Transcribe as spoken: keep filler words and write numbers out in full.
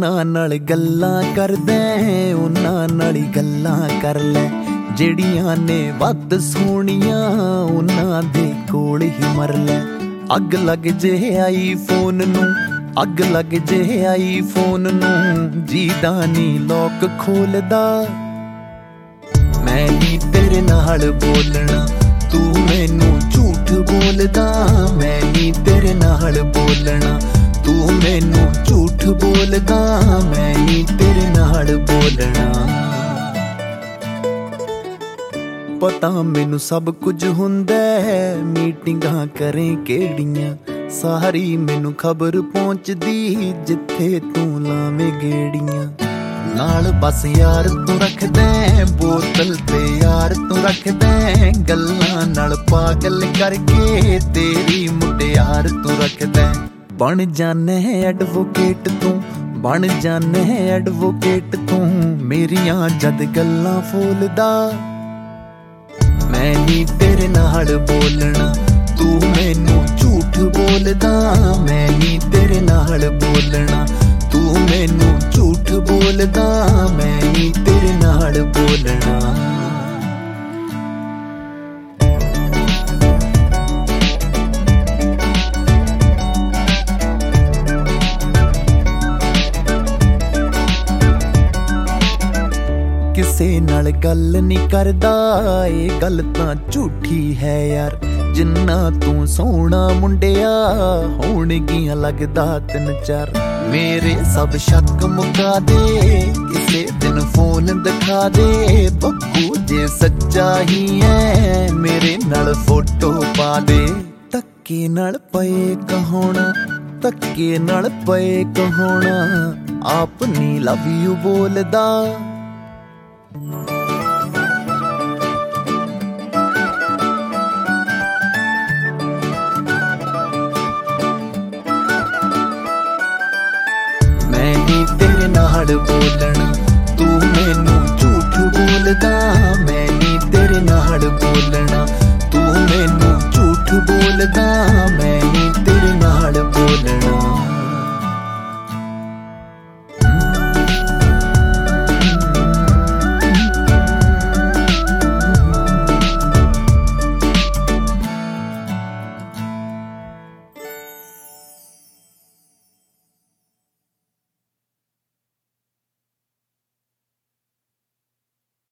उन्हां नाल गल्लां करदे उन्हां नाल गल्लां कर लै जेड़ियां ने वध सोहणियां उन्हां दे कोल ही मर लै। अग लग जे आई फोन नूं अग लग जे आई फोन नूं जीदा नी लॉक खोलदा। मैं नी तेरे नाल बोलना तू मैनू झूठ बोलदा। मैं नी तेरे नाल बोलना तू मैनू झूठ बोलदा। मैं नी तेरे नाल बोलना। पता मैनू सब कुछ हुंदा है मीटिंगां करें केड़ियां सारी मैनू खबर पहुंचदी जिथे तू लावें गेड़ियां। नाल बस यार तू रखदे बोतल ते यार तू रखदे गल्लां नाल पागल करके तेरी मुटियार तू रखदे। बन जाने एडवोकेट तू बन जाने एडवोकेट तू मेरियां जद गल्लां फोलदा। मैं नी तेरे नाल बोलना तू मैनू झूठ बोलदा। मैं नी तेरे नाल बोलना तू मैनू झूठ बोलदा। मैं नी तेरे नाल बोलना। किसे नाल गल नी करदा ये गल तां झूठी है यार। जिन्ना तू सोहना मुंडिया होणगियां लगदा तिन चार। मेरे सब शक मुका दे किसे दिन फोन दिखा दे। बग्गू जे सच्चा ही है मेरे नाल फोटो पा दे। धक्के नाल पए कहोना धक्के नाल पए कहोना आप नी लव यू बोलदा। मैं नी तेरे नाल बोलना तू मैनू झूठ बोलदा। मैं नी तेरे नाल बोलना तू मैनू झूठ बोलदा।